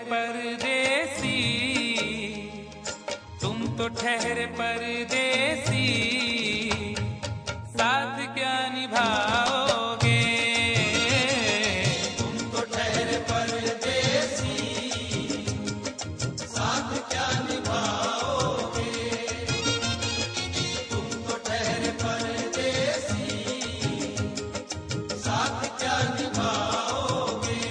परदेसी, तुम तो ठहरे परदेसी, साथ क्या निभाओगे? तुम तो ठहरे परदेसी, साथ क्या निभाओगे? तुम तो ठहरे परदेसी, साथ क्या निभाओगे?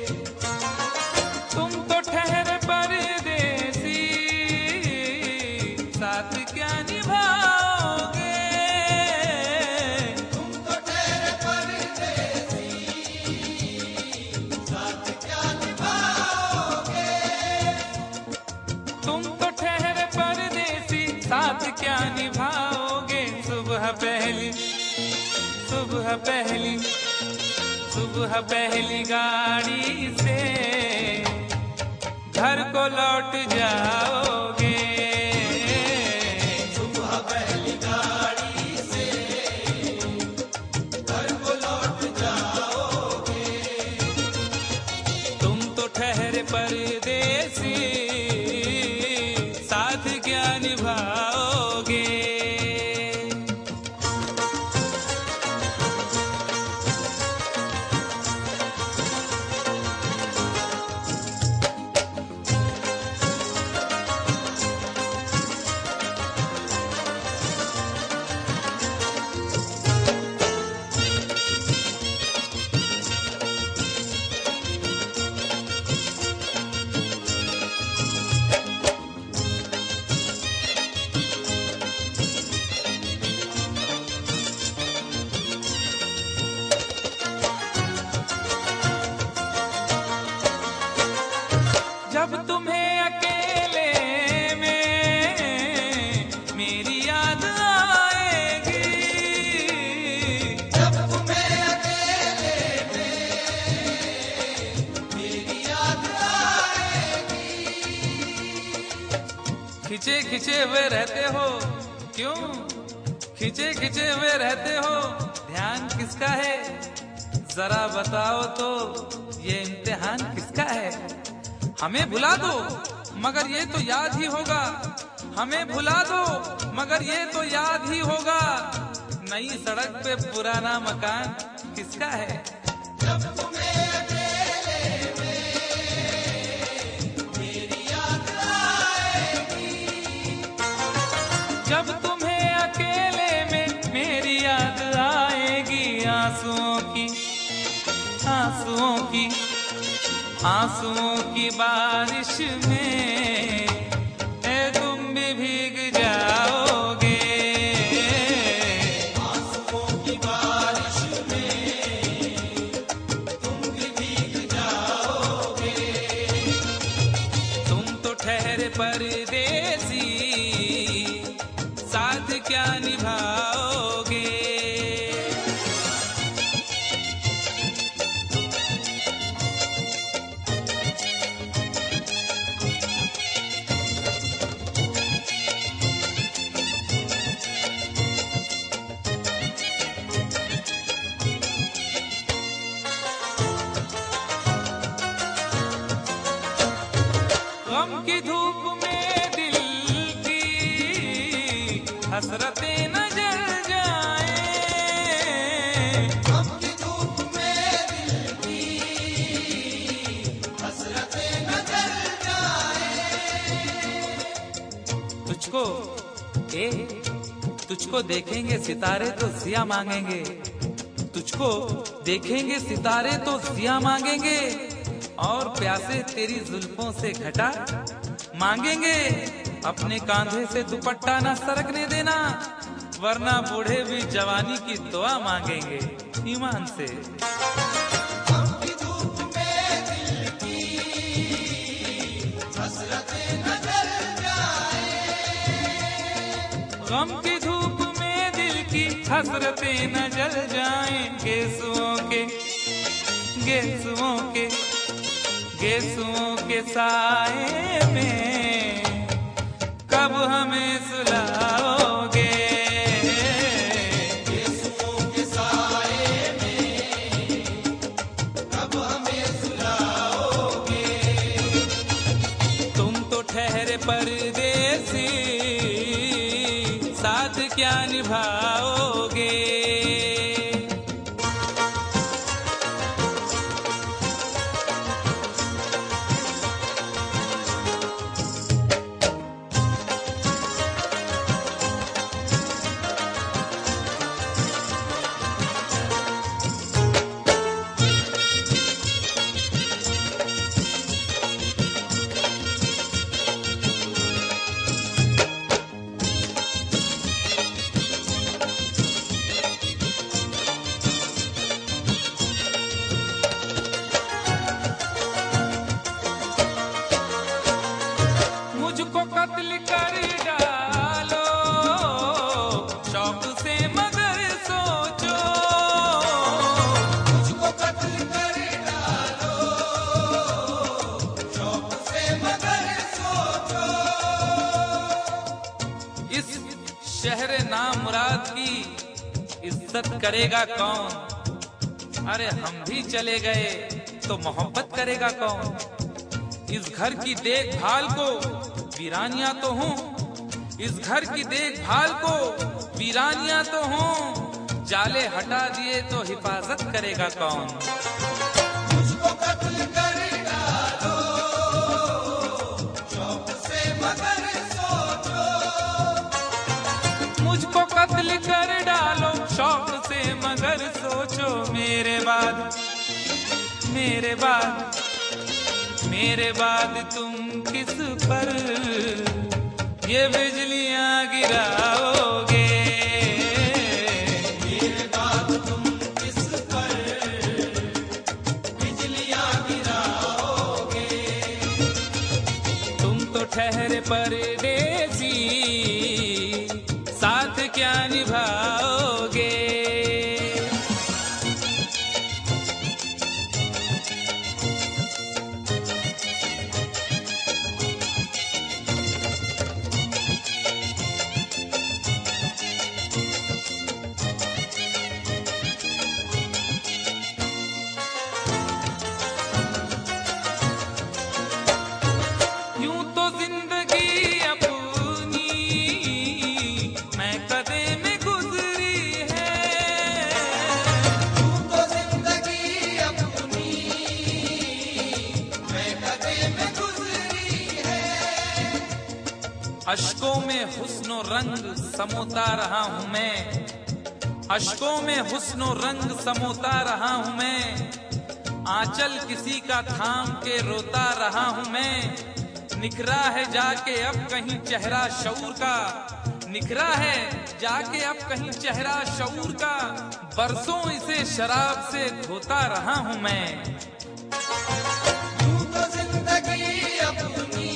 तुम तो ठहरे परदेसी, साथ क्या निभाओगे? तुम तो ठहरे परदेसी, साथ क्या निभाओगे? तुम तो ठहरे परदेसी, साथ क्या निभाओगे? सुबह पहली, सुबह पहली, सुबह पहली गाड़ी से घर को लौट जाओगे। सुबह पहली गाड़ी से घर को लौट जाओगे। तुम तो ठहरे परदेसी, साथ क्या निभाओगे? जब तुम्हें अकेले में मेरी याद आएगी, जब तुम्हें अकेले में मेरी याद आएगी। खिंचे खिंचे हुए रहते हो क्यों? खिंचे खिंचे हुए रहते हो, ध्यान किसका है? जरा बताओ तो, ये इम्तिहान किसका है? हमें भुला दो मगर ये तो याद ही होगा, हमें भुला दो मगर ये तो याद ही होगा। नई सड़क पे पुराना मकान किसका है? जब तुम्हें अकेले में मेरी याद आएगी। जब तुम्हें अकेले में मेरी याद आएगी, आंसुओं की, आंसुओं की, आंसुओं की बारिश में तुम भी भीग जाओगे। आंसुओं की बारिश में तुम भी भीग जाओगे। तुम तो ठहरे परदेसी, साथ क्या निभाओगे? गम की धूप में दिल की हसरतें न जल जाएं। गम की धूप में दिल की हसरतें न जल जाएं। तुझको तुझको देखेंगे सितारे तो जिया मांगेंगे, तुझको देखेंगे सितारे तो जिया मांगेंगे, और प्यासे तेरी जुल्फों से घटा मांगेंगे। अपने कांधे से दुपट्टा न सरकने देना, वरना बूढ़े भी जवानी की दुआ मांगेंगे ईमान से। गम की धूप में दिल की हसरतें न जल जाएं। गम की धूप में दिल की हसरतें न जल जाएं। गेसुओं के, गेसुओं के, गेसुओं के साए में कब हमें सुलाओगे? गेसुओं के साए में कब हमें सुलाओगे? निभाओगे। मुझको कत्ल कर डालो शौक से मगर सोचो, मुझको कत्ल कर डालो शौक से मगर सोचो। इस शहर नामुराद की इज्जत करेगा कौन? अरे हम भी चले गए तो मोहब्बत करेगा कौन? इस घर की देखभाल को वीरानियां तो हूँ, इस घर की देखभाल को वीरानियां तो हूँ, जाले हटा दिए तो हिफाजत करेगा कौन? मुझको कत्ल कर डालो शौक से मगर सोचो। मुझको कत्ल कर डालो शौक से मगर सोचो, मेरे बाद मेरे बाद मेरे बाद तुम किस पर ये बिजलियां गिराओगे? मेरे बाद तुम किस पर बिजलियां गिराओगे? तुम तो ठहरे परदेसी, साथ क्या निभाओगे? यूं तो जिंदगी अपनी मैं कदे में गुजरी है, तू तो जिंदगी अपनी मैं कदे में गुजरी है। अश्कों में हुस्नो रंग समोता रहा हूं मैं, अश्कों में हुस्नो रंग समोता रहा हूं मैं, आंचल किसी का थाम के रोता रहा हूं मैं। निखरा है जाके अब कहीं चेहरा शऊर का, निखरा है जाके अब कहीं चेहरा शऊर का, बरसों इसे शराब से धोता रहा हूं मैं। तू तो जिंदगी अपनी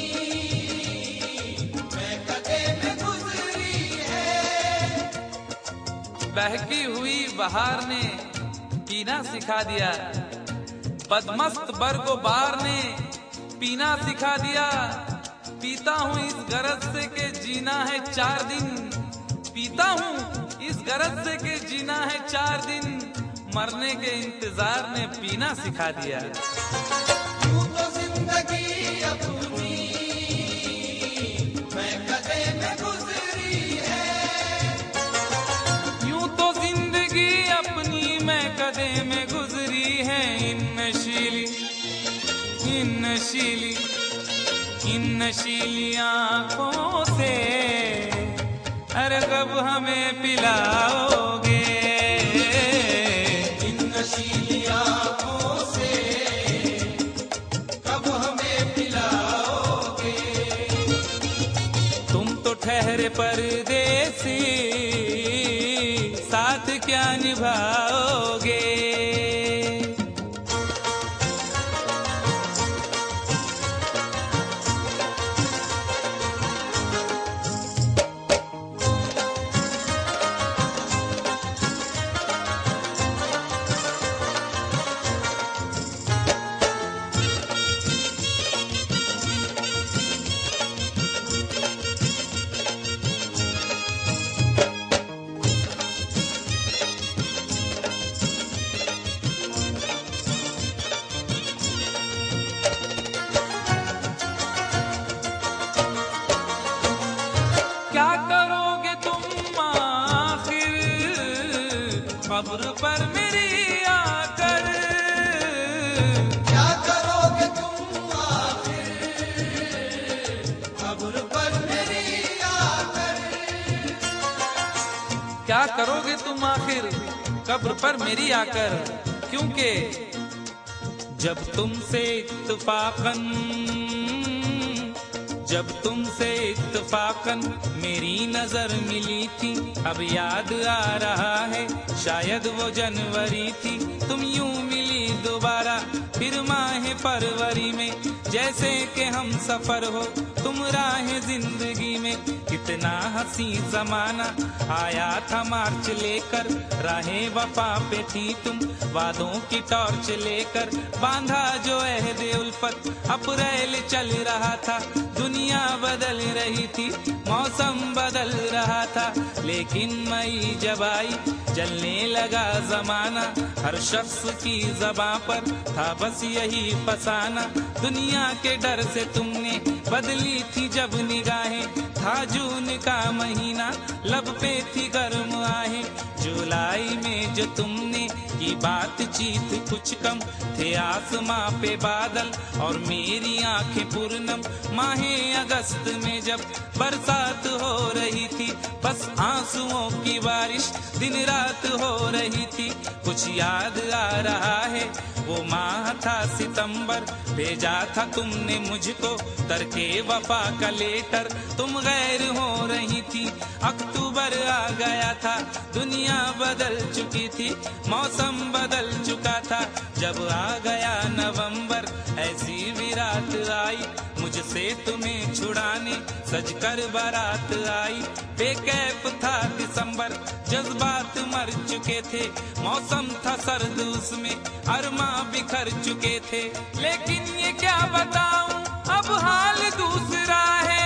मैं कदे में गुजरी है। बहकी हुई बहार ने पीना सिखा दिया, बदमस्त बरगो बार ने पीना सिखा दिया। पीता हूँ इस गरज से के जीना है 4 दिन, पीता हूँ इस गरज से के जीना है 4 दिन, मरने के इंतजार ने पीना सिखा दिया। तू तो जिंदगी अपनी मैं कदे में गुजरी है। यूं तो जिंदगी अपनी मैं कदे में गुजरी है। इन नशीली आंखों से अरे कब हमें पिलाओगे? इन नशीली आंखों से कब हमें पिलाओगे? तुम तो ठहरे परदेसी, साथ क्या निभाओगे? कब्र पर मेरी आकर। क्या करोगे तुम आखिर कब्र पर मेरी आकर। क्या करोगे तुम आखिर कब्र पर मेरी आकर, क्योंकि जब तुमसे इत्तफाकन मेरी नजर मिली थी, अब याद आ रहा है शायद वो जनवरी थी। तुम यूं मिली दोबारा फिर माह फरवरी में, जैसे कि हम सफर हो तुम राह जिंदगी में। कितना हंसी जमाना आया था मार्च लेकर, राहे वफा पे थी तुम वादों की टॉर्च लेकर। बांधा जो अहदे उल्फत अप्रैल चल रहा था, दुनिया बदल रही थी मौसम बदल रहा था। लेकिन मई जब आई जलने लगा जमाना, हर शख्स की ज़बां पर था बस यही फसाना। दुनिया के डर से तुमने बदली थी जब निगाहें, था जून का महीना लब पे थी गर्म आहें। जुलाई में जो तुमने की बातचीत कुछ कम थे आसमां पे बादल और मेरी आंखें पूर्णम। माहे अगस्त में जब बरसात हो रही थी, बस आंसुओं की बारिश दिन रात हो रही थी। कुछ याद आ रहा है वो माह था सितंबर, भेजा था तुमने मुझको तरके वफा का लेटर। तुम गैर हो रही थी, अक्टूबर आ गया था, दुनिया बदल चुकी थी, मौसम बदल चुका था। जब आ गया नवंबर ऐसी विराट आई, मुझसे तुम्हें छुड़ाने सजकर बारात आई। बेकैफ था दिसंबर, जज्बात मर चुके थे, मौसम था सर्द उसमें अरमा बिखर चुके थे। लेकिन ये क्या बताऊं अब हाल दूसरा है,